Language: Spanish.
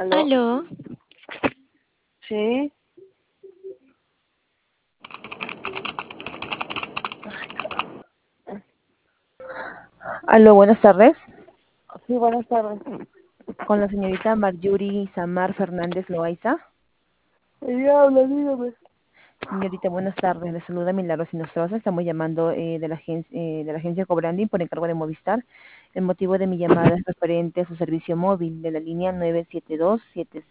Aló, Aló, sí, aló, buenas tardes. sí, buenas tardes. Con la señorita Marjorie Samar Fernández Loaiza. Ella habla, dígame. Señorita, buenas tardes. Le saluda Milagros Inostroza. Estamos llamando de la agencia Cobranding por encargo de Movistar. El motivo de mi llamada es referente a su servicio móvil de la línea